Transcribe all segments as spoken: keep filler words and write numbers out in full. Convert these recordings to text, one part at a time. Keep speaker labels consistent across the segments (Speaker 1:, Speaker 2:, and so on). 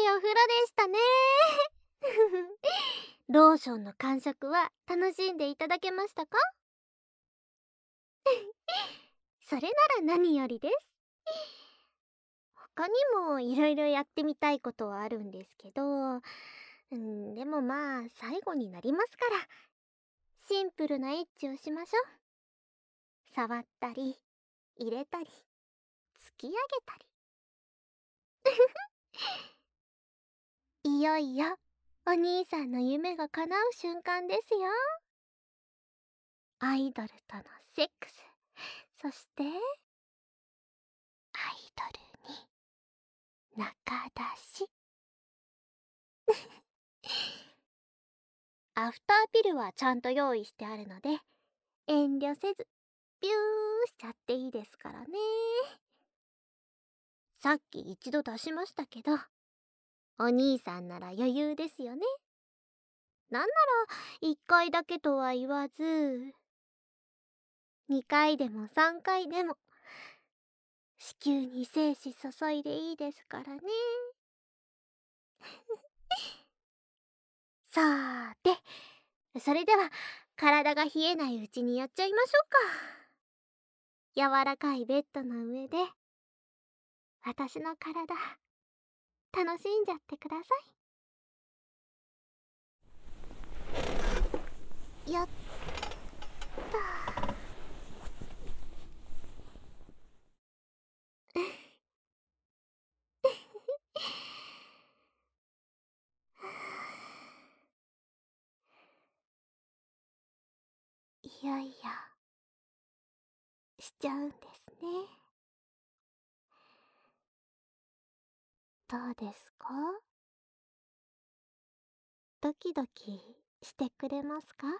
Speaker 1: いお風呂でしたね。ローションの感触は楽しんでいただけましたか？それなら何よりです。他にもいろいろやってみたいことはあるんですけど、うん、でもまあ最後になりますから、シンプルなエッチをしましょう。触ったり、入れたり、突き上げたり。いよいよ、お兄さんの夢が叶う瞬間ですよ。アイドルとのセックス、そして、アイドルに仲出し。アフターピルはちゃんと用意してあるので、遠慮せず、ビューしちゃっていいですからね。さっき一度出しましたけど、お兄さんなら余裕ですよね。なんなら一回だけとは言わず、二回でも三回でも、子宮に精子注いでいいですからね。さーて、それでは体が冷えないうちにやっちゃいましょうか。柔らかいベッドの上で、私の体、楽しんじゃってください。やったいよいよ、しちゃうんですね。どうですか？ドキドキしてくれますか？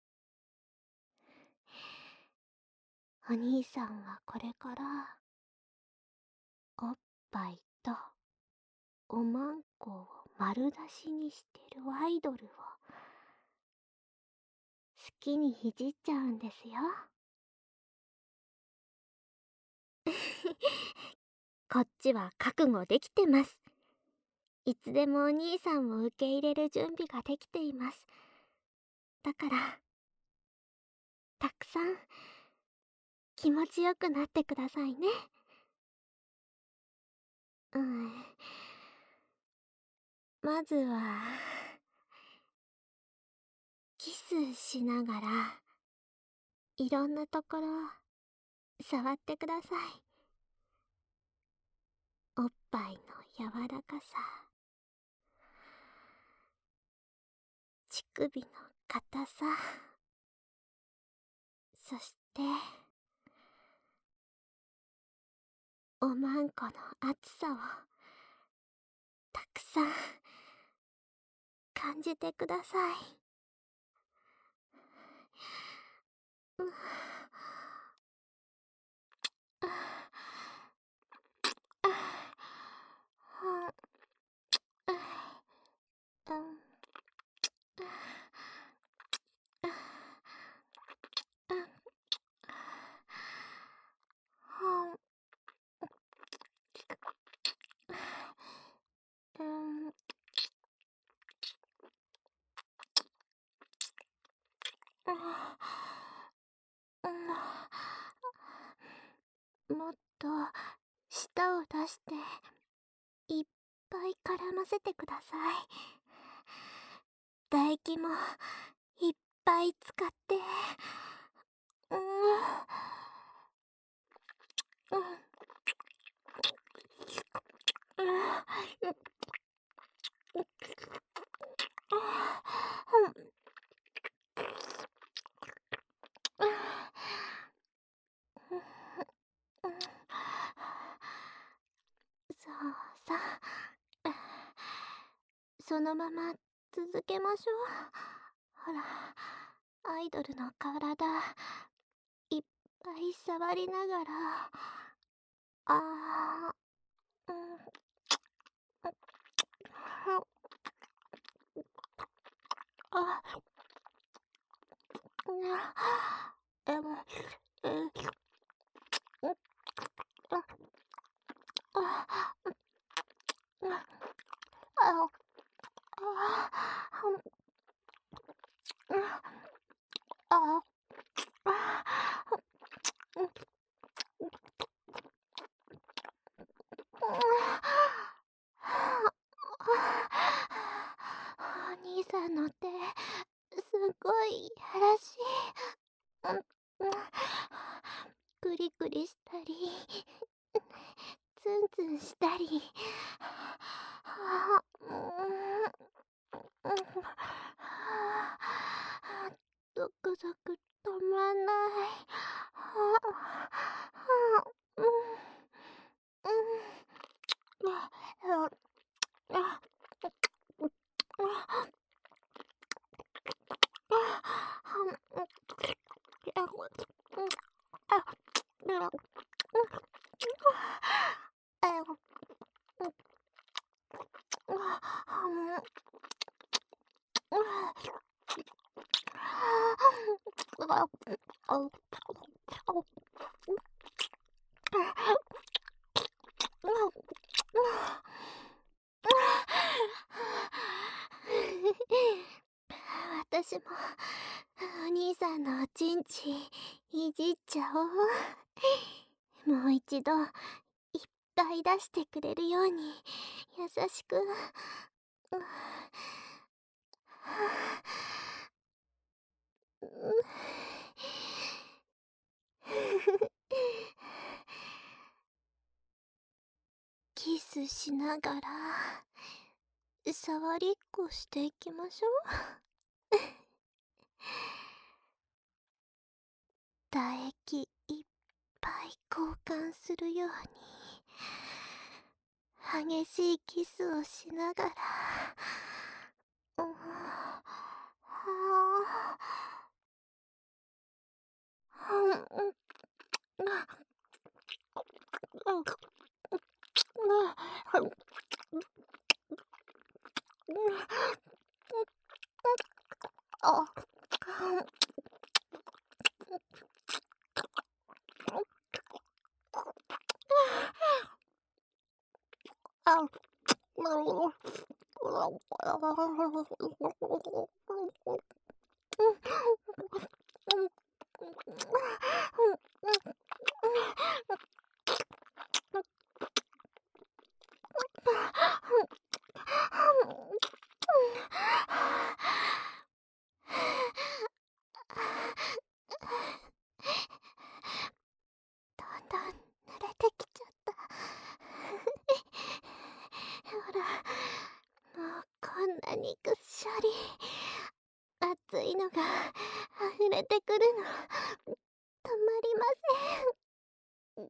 Speaker 1: お兄さんはこれから、おっぱいとおまんこを丸出しにしてるアイドルを好きにいじっちゃうんですよ。こっちは覚悟できてます。いつでもお兄さんを受け入れる準備ができています。だから、たくさん気持ちよくなってくださいね。うん。まずは、キスしながら、いろんなところ、触ってください。おっぱいの柔らかさ、乳首の硬さ、そして、おまんこの熱さを、たくさん、感じてください。うん。もっと舌を出していっぱい絡ませてください。唾液もいっぱい使って、うん、うん、うん、そうそう、そのまま続けましょう。ほら、アイドルの体いっぱい触りながら、あー、うん、あ、うん、でも、うん、あ、あ、あ、 ツンツンしたり、はあ、うーん、うん、はあ、ゾクゾク止まんない。はあ、はあ、うん、うん、あ、あ、あ、あ、私もお兄さんのおちんちいじっちゃおう。もう一度いっぱい出してくれるように優しく。うん、キスしながら触りっこしていきましょう。唾液いっぱい交換するように激しいキスをしながら、うん、はあ、うん、うん、あ、うん、うん、あ、あ、だんだん慣れてきちゃった。ほら、もうこんなにぐっしょり熱いのが溢れてくるの止まりません。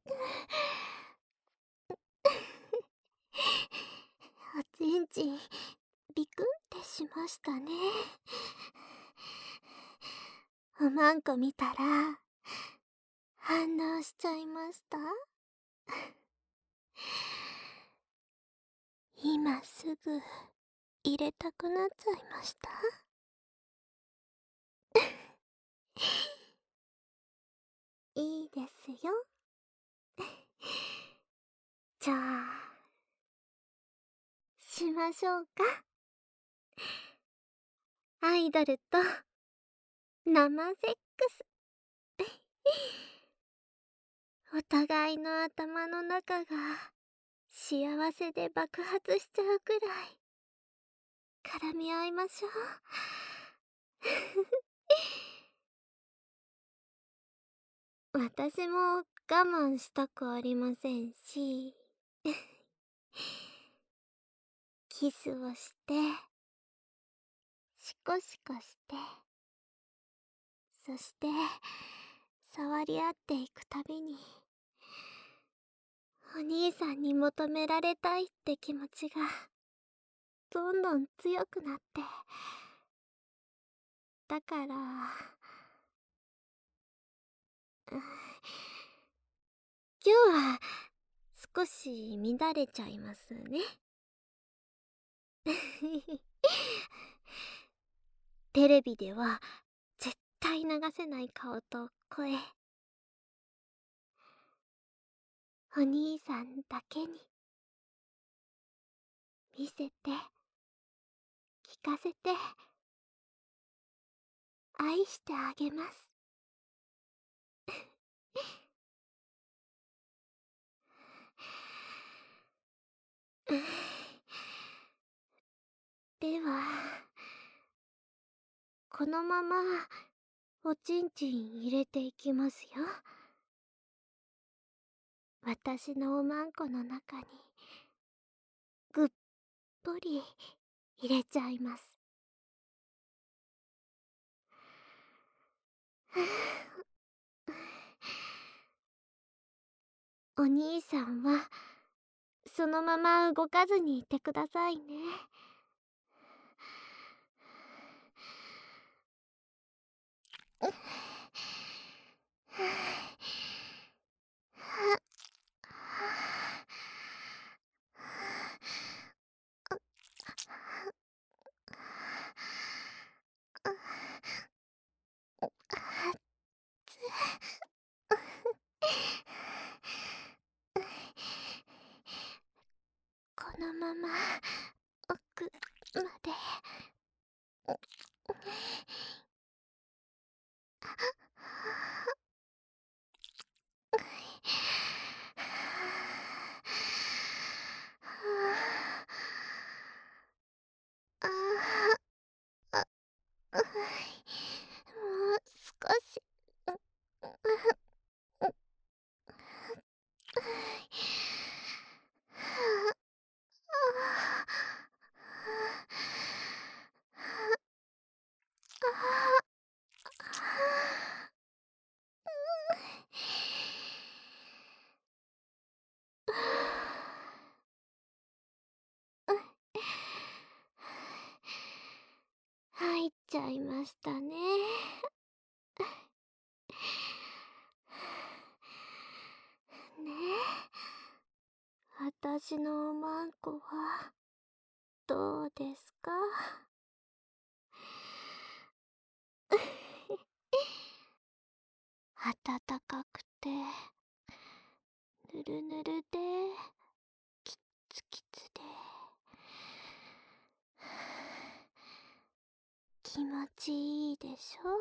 Speaker 1: おちんちんビクンってしましたね。おまんこ見たら反応しちゃいました。今すぐ入れたくなっちゃいました。いいですよ。じゃあしましょうか。アイドルと生セックス。お互いの頭の中が幸せで爆発しちゃうくらい絡み合いましょう。私も我慢したくありませんし、キスをしてシコシコして、そして触り合っていくたびにお兄さんに求められたいって気持ちがどんどん強くなって、だから、うん、今日は少し乱れちゃいますね。テレビでは絶対流せない顔と声、お兄さんだけに見せて聞かせて愛してあげます。ではこのままおちんちん入れていきますよ。 私のおまんこの中にぐっぽり入れちゃいます。お兄さんはそのまま動かずにいてくださいね。このまま奥まで。ああ、あ、もう少し。入っちゃいましたね。ねえ、私のおまんこはどうですか？暖かくてぬるぬるでキッツキツで気持ちいいでしょ？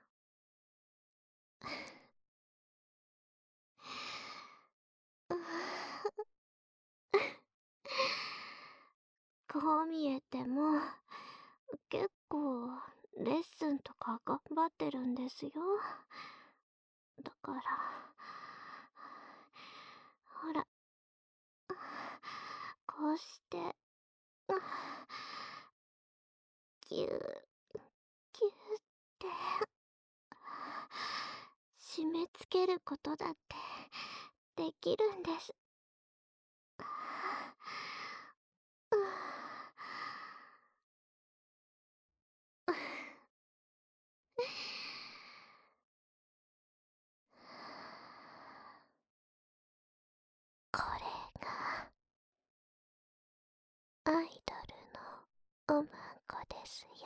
Speaker 1: こう見えても結構レッスンとか頑張ってるんですよ。だからほら、こうしてぎゅーぎゅーって締め付けることだってできるんです。これがアイドルのおまんこですよ。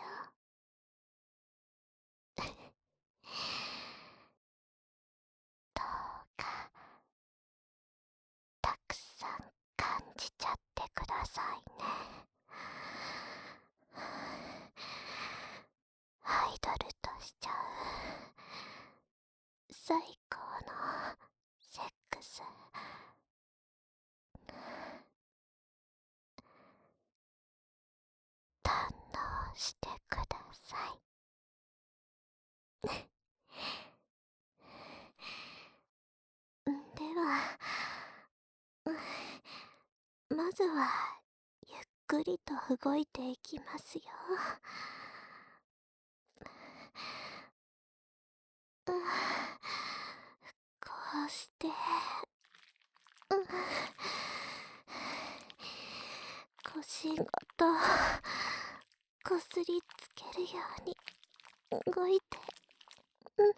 Speaker 1: どうかたくさん感じちゃってくださいね。アイドルとしちゃう最高のセックス堪能してください。では、まずはゆっくりと動いていきますよ。こうして腰ごとこすりつけるように動いて、うん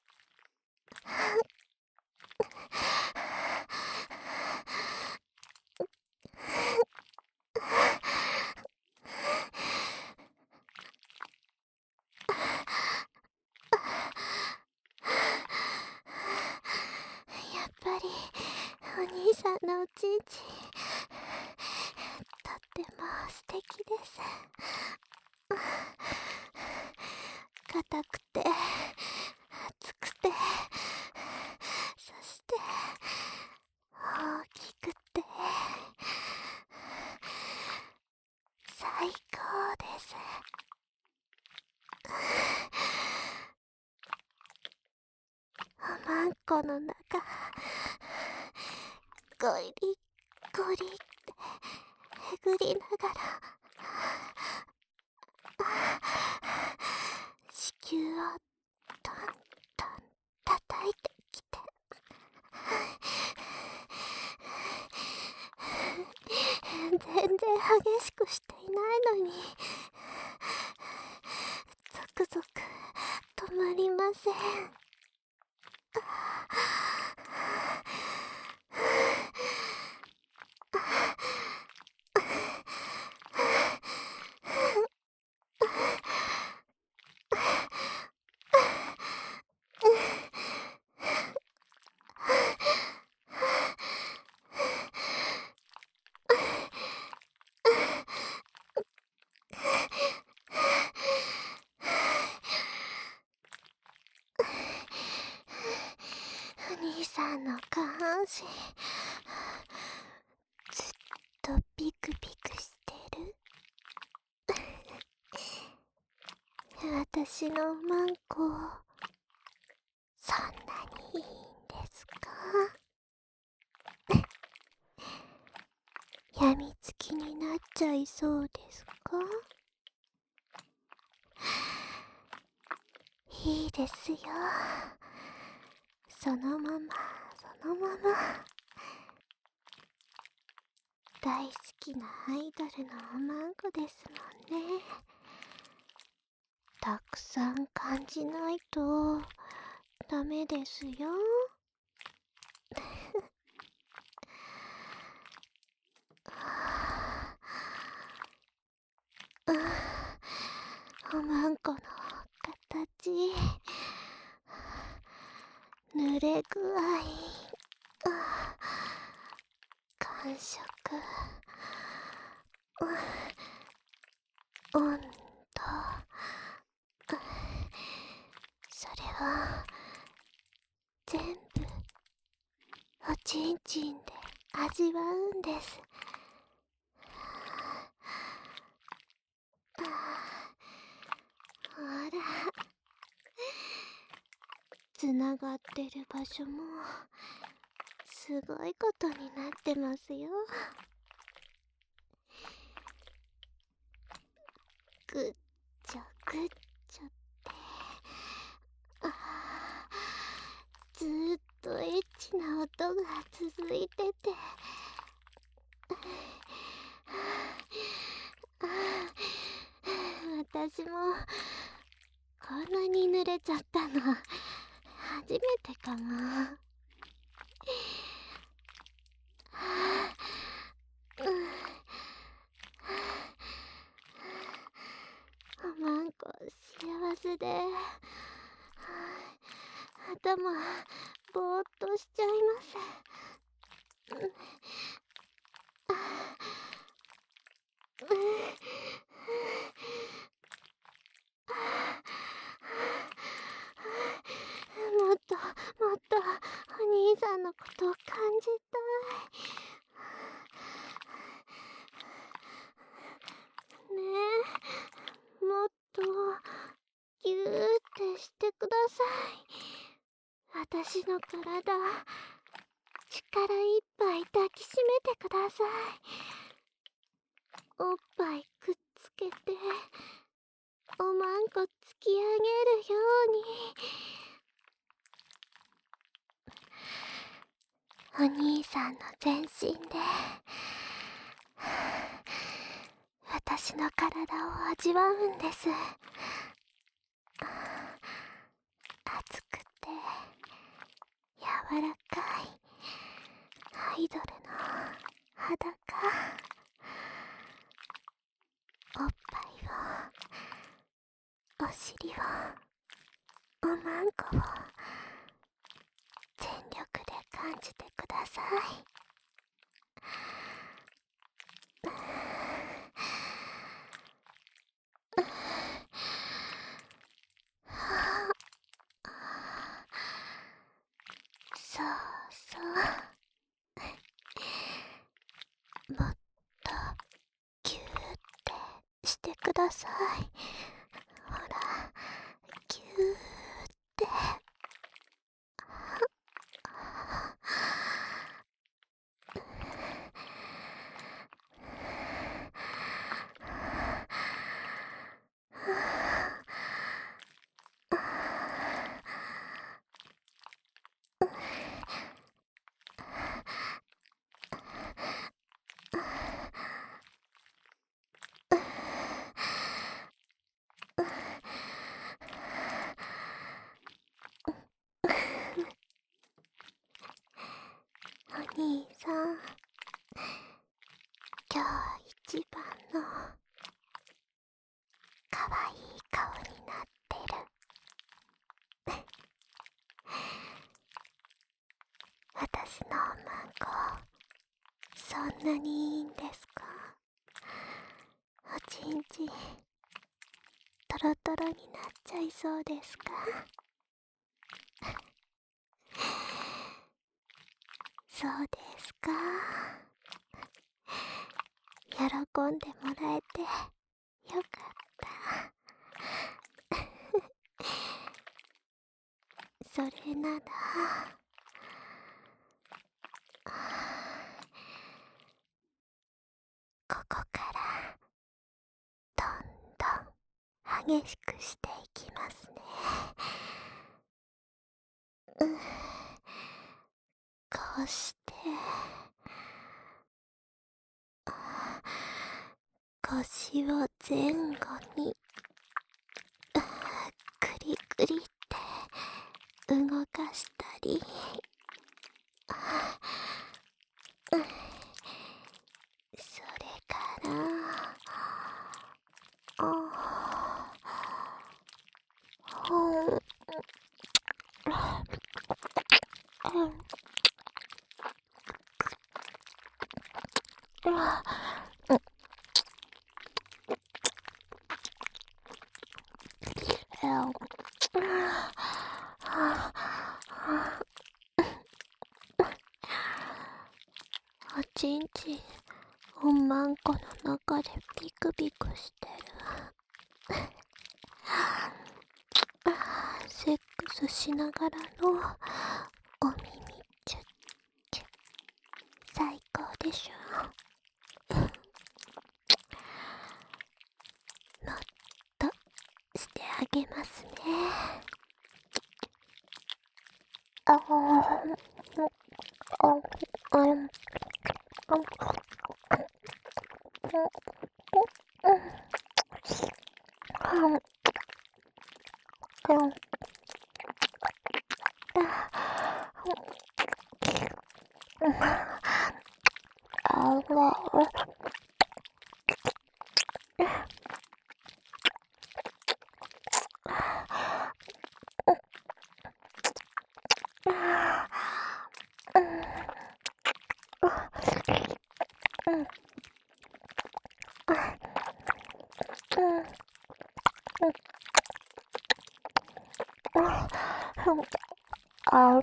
Speaker 1: やっぱりお兄さんのおちんちんとっても素敵です。硬くて熱くて、そして大きくて最高です。おまんこの中ゴリゴリえぐりながら子宮をトントン叩いてきて、全然激しくしていないのにゾクゾク止まりません。お兄さんの下半身ずっとビクビクしてる。私のマンコそんなにいいんですか？やみつきになっちゃいそうですか？いいですよ、そのままそのまま。大好きなアイドルのおまんこですもんね。たくさん感じないとダメですよ。おまんこの形、濡れ具合、感触、温度、それは全部おちんちんで味わうんです。ほら、つながってる場所もすごいことになってますよ。ぐっちょぐっちょって、あーずーっとエッチな音が続いてて、私もこんなに濡れちゃったの初めてかも。おまんこ幸せで、頭ぼーっとしちゃいます。もっともっとお兄さんのことを感じたい。ねえ、もっとギューってしてください。私の体力いっぱい抱きしめてください。おっぱいくっつけておまんこ突き上げるように、お兄さんの全身で私の体を味わうんです。熱くて柔らかいアイドルの裸、おっぱいを、お尻を、おまんこを全力で感じてください。そうそう、もっとギューってしてください。ほら、ギューってそんなにいいんですか？おちんちんトロトロになっちゃいそうですか？そうですか。喜んでもらえてよかった。それならここからどんどん激しくしていきますね。うん、こうして腰を前後にくりくりって動かしたり、うん、それからあほんうんあうんおちんちんおまんこの中でピクピクしてる。セックスしながらのお耳チュッチュッ、最高でしょ。もっとしてあげますね。あーああうんうんあ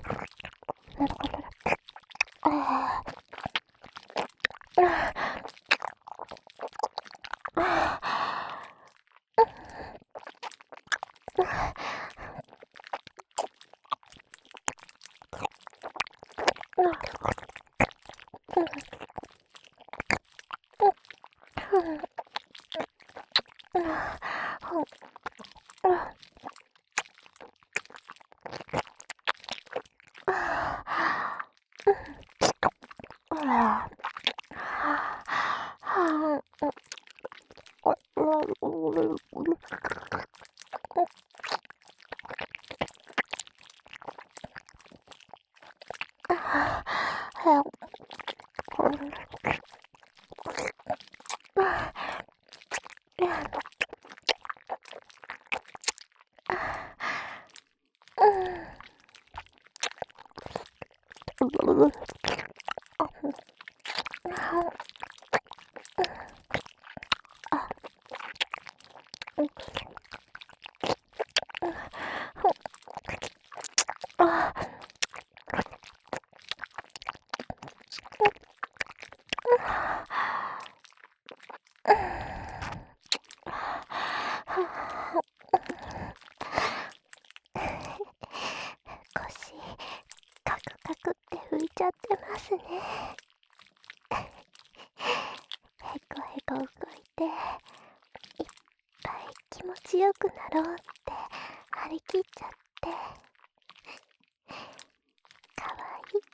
Speaker 1: 腰カクカクって浮いちゃってますね。へこへこ動いていっぱい気持ちよくなろうって張り切っちゃってかわ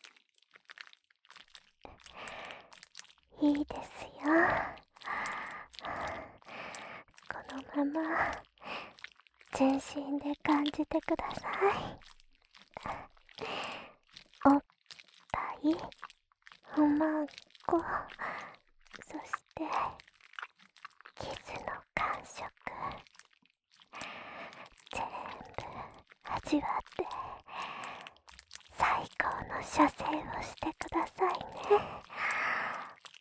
Speaker 1: いい。いいですよ。このまま全身で感じてください。おっぱい、おまんこ、そしてキスの感触、全部味わって最高の射精をしてくださいね。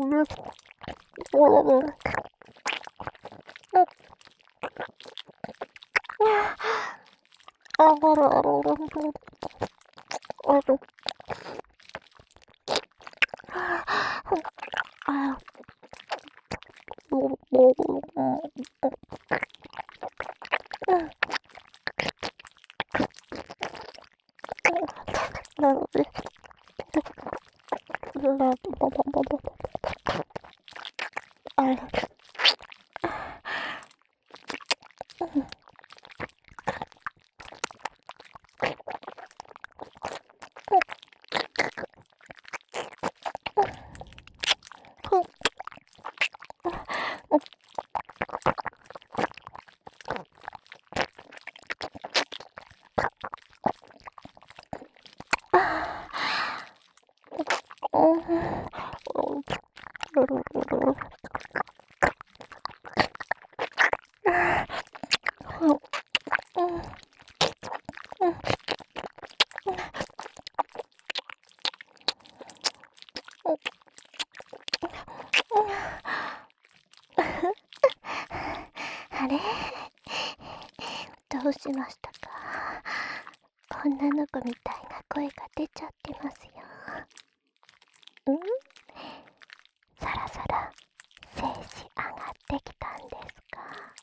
Speaker 1: あれ、どうしましたか？女の子みたいな声が出ちゃってますよ。ん？そろそろ精子上がってきたんですか？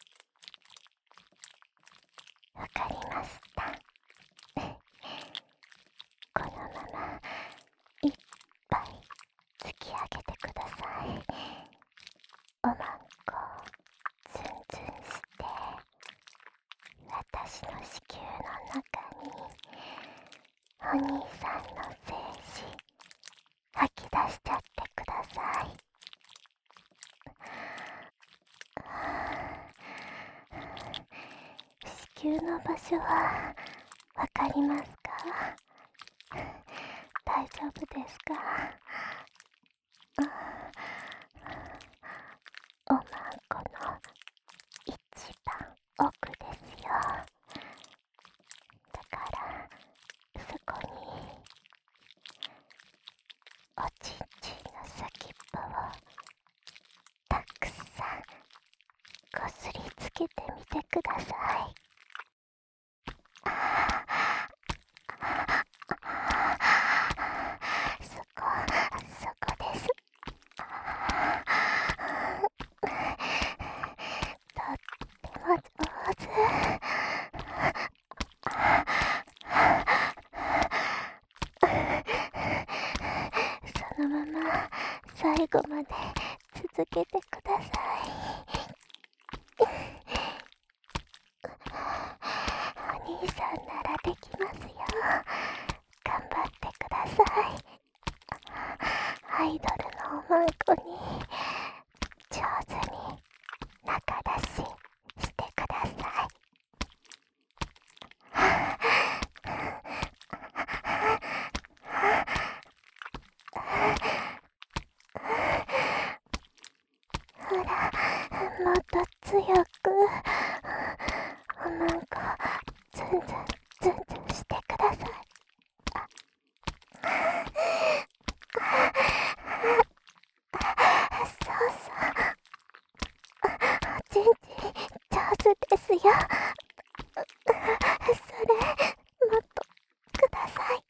Speaker 1: わかりました。このままいっぱい突き上げてください。おまんこツンツンして私の子宮の中にお兄さんの精子吐き出しちゃってください。子宮の場所はわかりますか？大丈夫ですか？おまんこの一番奥ですよ。だからそこにおちんちんの先っぽをたくさんこすりつけてみてください。そこ、そこです。とっても上手。そのまま最後まで続けてください。お兄さんならできますよ。頑張ってください。アイドルのおまんこに上手に仲出ししてください。ほら、もっと強くおまんこツンツンツンツンしてください。そうそう、おちんちん上手ですよ。それもっとください。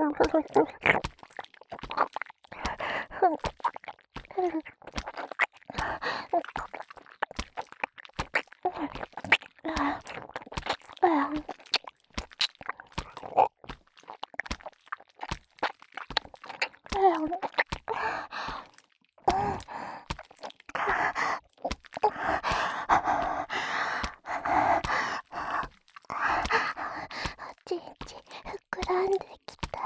Speaker 1: ちんち膨らんできた。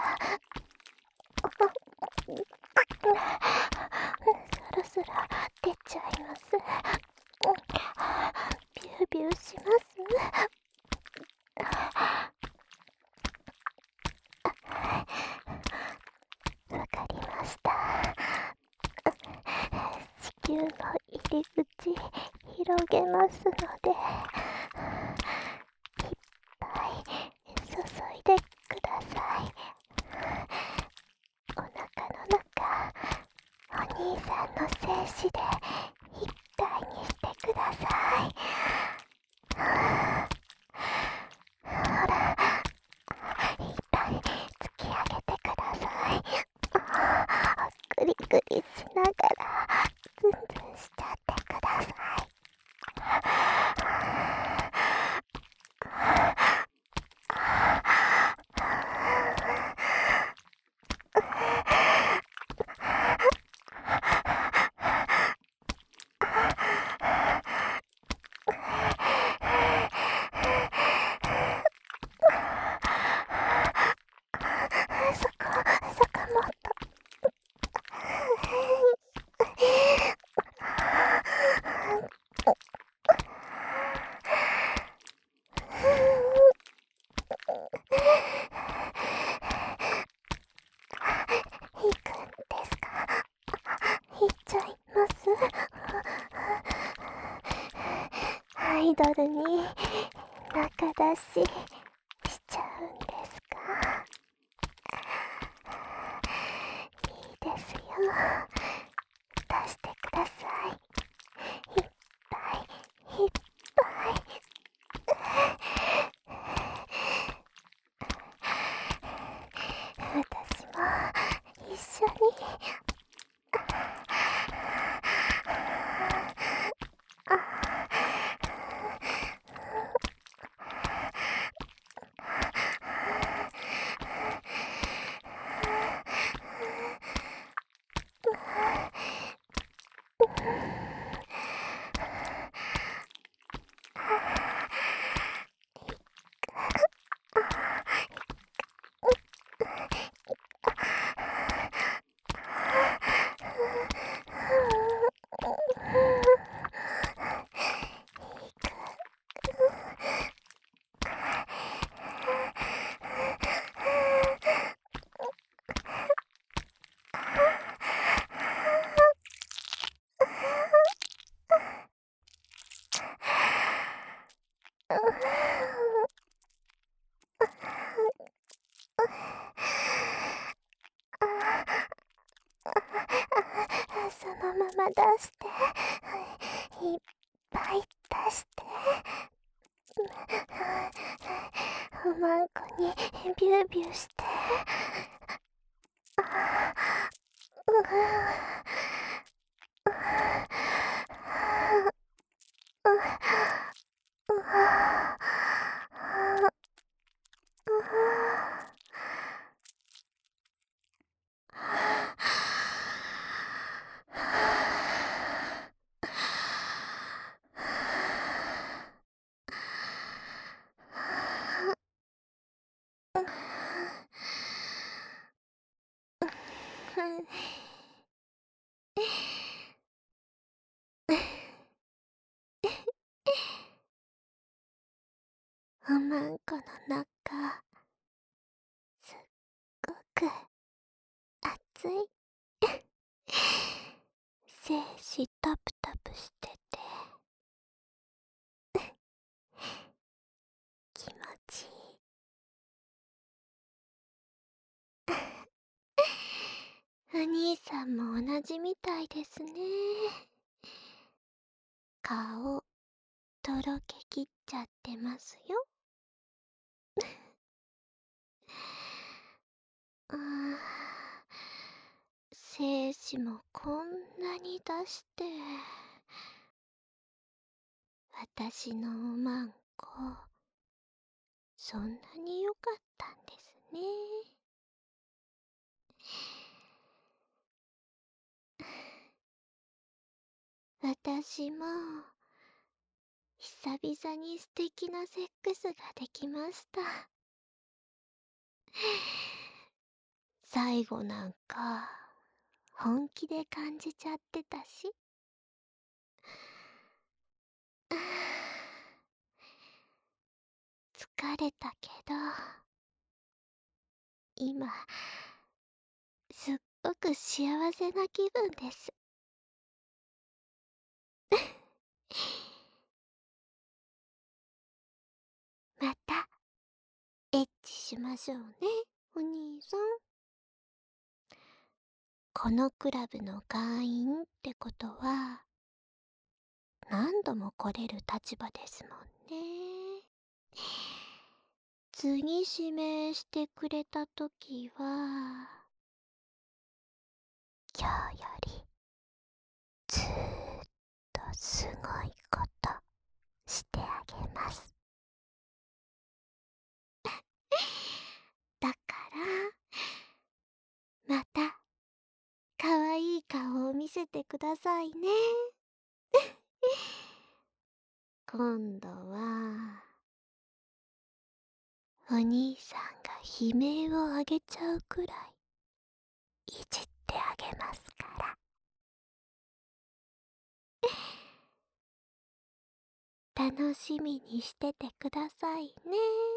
Speaker 1: そろそろ出ちゃいます。ビュービューします。わかりました。子宮の入り口広げますので、いっぱい注いでください。お腹の中、お兄さんの精子でいっぱいにしてください。ほら、いっぱい突き上げてください。グリグリしながらズンズンしちゃってください。そこ、そこもっと。行くんですか？行っちゃいます。アイドルに仲出ししちゃうんですか？いいですよ。出してください。いっぱいいっぱい。私も一緒に。そのまま出して、いっぱい出して、おまんこにビュービューして。おまんこの中、すっごく熱い。精子タプタプしてて気持ちいい。お兄さんも同じみたいですね。顔とろけきっちゃってますよ。 あー精子もこんなに出して、私のおまんこ、そんなに良かったんですね。私も、久々に素敵なセックスができました。最後なんか、本気で感じちゃってたし。あー疲れたけど、今、すっごく幸せな気分です。また、エッチしましょうね、お兄さん。このクラブの会員ってことは、何度も来れる立場ですもんね。次指名してくれたときは、今日よりずーっとすごいことしてあげます。だから、また、かわいい顔を見せてくださいね。今度は、お兄さんが悲鳴をあげちゃうくらい、いじってあげますから。楽しみにしててくださいね。